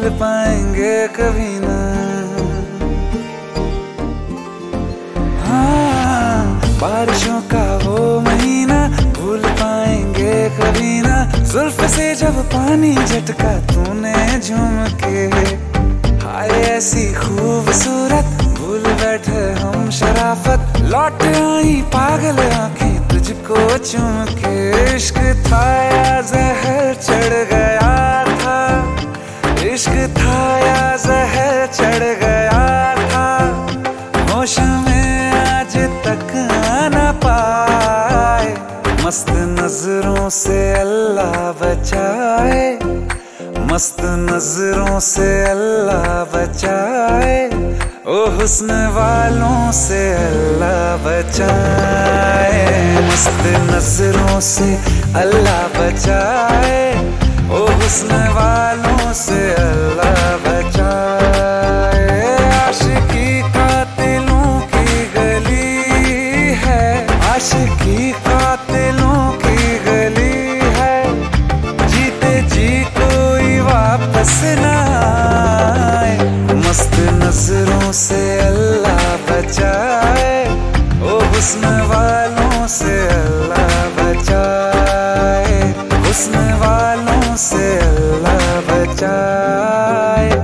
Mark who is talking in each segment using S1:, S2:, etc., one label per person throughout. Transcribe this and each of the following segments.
S1: भूल पाएंगे कभी ना। हाँ, बारिशों का वो महीना भूल पाएंगे कभी ना। जुल्फ से जब पानी झटका तूने झूम के, हाय ऐसी खूबसूरत भूल बैठे हम शराफत। लौट आई पागल आंखें तुझको चूम के। इश्क था या जहर चढ़ गया था, इश्क था या जहर चढ़ गया था। होश में आज तक आना पाए, मस्त नजरों से अल्लाह बचाए, मस्त नजरों से अल्लाह बचाए। ओ हुस्न वालों से अल्लाह बचाए, मस्त नजरों से अल्लाह बचाए। ओ हुस्न वालों से अल्लाह बचाए। आशिकी कातिलों की गली है, आशिकी कातिलों की गली है। जीते जी कोई वापस ना आए, मस्त नजरों से अल्लाह बचाए। ओ हुस्न वालों से अल्लाह बचाए, हुस्न वालों से अल्लाह बचाए।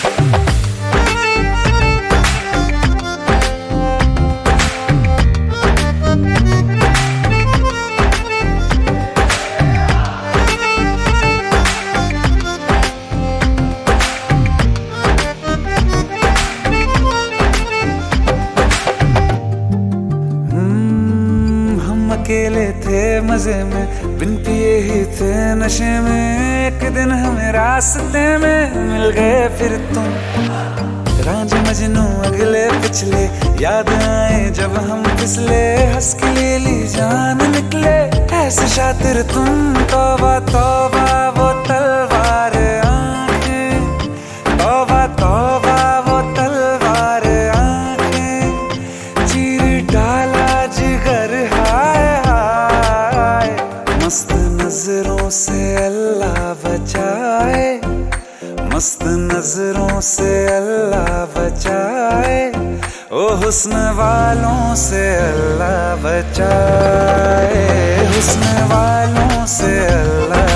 S1: अकेले थे मजे में, बिन पिए ही थे नशे में। एक दिन हमें रास्ते में मिल गए फिर तुम, रांझ मजनू अगले पिछले याद आए जब हम फिसले। हंस के ले ली जान निकले ऐसे शातिर तुम। तौबा तौबा वो तलवार आंखें, तौबा तौबा वो तलवार आंखें। चीर डाला जिगर हाय हाय, मस्त नजरों से अल्लाह बचाए, मस्त नजरों से अल्लाह बचाए। ओ हुस्न वालों से अल्लाह बचाए, हुस्न वालों से अल्लाह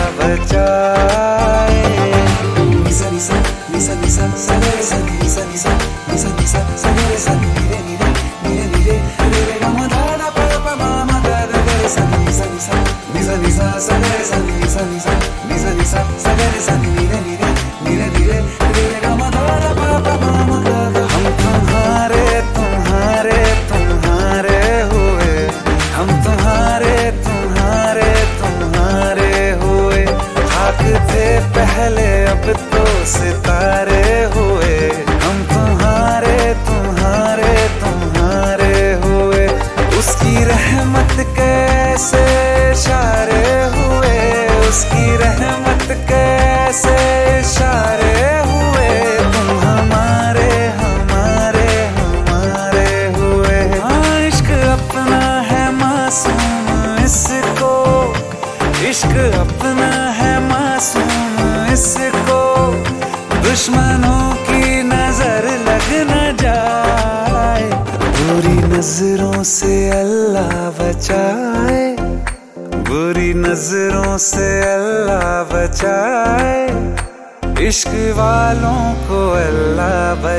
S1: बचाए। निसा निसा निसा निसा सगरे सन, निसा निसा निसा निसा सगरे सन, नीरे नीरे नीरे नीरे नीरे गम दादा पापा मामा दादा गरे सन। निसा निसा निसा निसा सगरे सन, निसा निसा निसा निसा सगरे सन, नीरे नीरे नीरे नीरे नीरे गम दादा पापा मामा दादा। हम तुम्हारे तुम्हारे तुम्हारे हुए, हम तुम्हारे तुम्हारे तुम्हारे हुए। खाक थे पहले अब तो सितारे हुए, हम तुम्हारे तुम्हारे तुम्हारे हुए। उसकी रहमत कैसे इशारे हुए, उसकी रहमत कैसे इशारे हुए। तुम हमारे हमारे हमारे हुए। हाँ, इश्क अपना है मासूम इसको, इश्क अपना है मासूम इसको। दुश्मनों की नजर लग न जाए, बुरी नजरों से अल्लाह बचाए, बुरी नजरों से अल्लाह बचाए। इश्क वालों को अल्लाह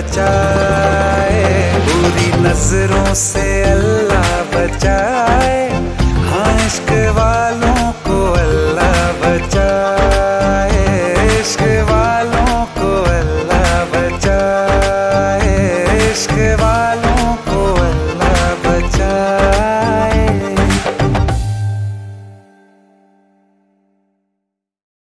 S1: बचाए, बुरी नजरों से अल्लाह बचाए। हाँ, इश्क वालों को अल्लाह बचाए।